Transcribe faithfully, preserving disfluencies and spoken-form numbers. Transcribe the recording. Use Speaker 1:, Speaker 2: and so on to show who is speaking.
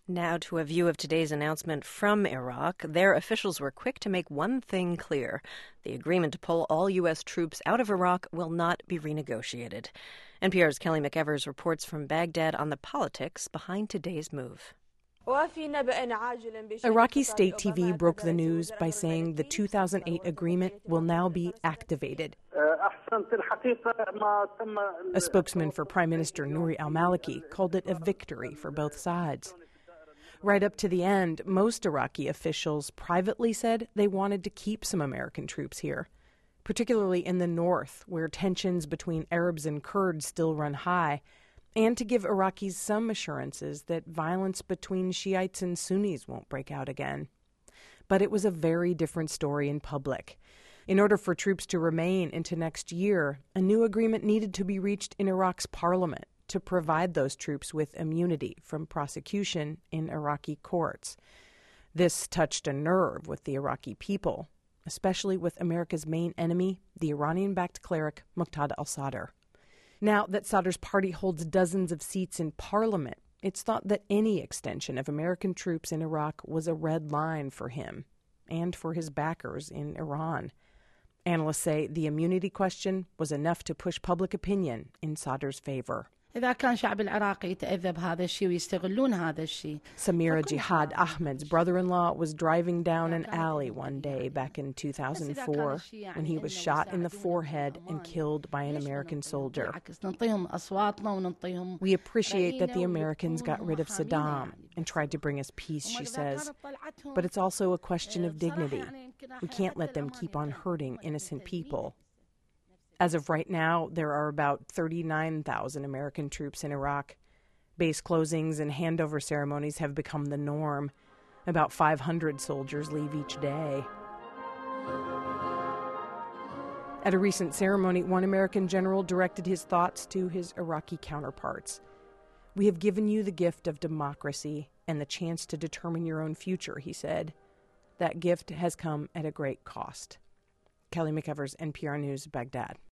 Speaker 1: Now to a view of today's announcement from Iraq. Their officials were quick to make one thing clear. The agreement to pull all U S troops out of Iraq will not be renegotiated. N P R's Kelly McEvers reports from Baghdad on the politics behind today's move.
Speaker 2: Iraqi state T V broke the news by saying the two thousand eight agreement will now be activated. A spokesman for Prime Minister Nouri al-Maliki called it a victory for both sides. Right up to the end, most Iraqi officials privately said they wanted to keep some American troops here, particularly in the north, where tensions between Arabs and Kurds still run high, and to give Iraqis some assurances that violence between Shiites and Sunnis won't break out again. But it was a very different story in public. In order for troops to remain into next year, a new agreement needed to be reached in Iraq's parliament to provide those troops with immunity from prosecution in Iraqi courts. This touched a nerve with the Iraqi people, especially with America's main enemy, the Iranian-backed cleric Muqtada al-Sadr. Now that Sadr's party holds dozens of seats in parliament, it's thought that any extension of American troops in Iraq was a red line for him and for his backers in Iran. Analysts say the immunity question was enough to push public opinion in Sadr's favor. Samira Jihad Ahmed's brother-in-law was driving down an alley one day back in two thousand four when he was shot in the forehead and killed by an American soldier. We appreciate that the Americans got rid of Saddam and tried to bring us peace, she says. But it's also a question of dignity. We can't let them keep on hurting innocent people. As of right now, there are about thirty-nine thousand American troops in Iraq. Base closings and handover ceremonies have become the norm. About five hundred soldiers leave each day. At a recent ceremony, one American general directed his thoughts to his Iraqi counterparts. "We have given you the gift of democracy and the chance to determine your own future," he said. That gift has come at a great cost. Kelly McEvers, N P R News, Baghdad.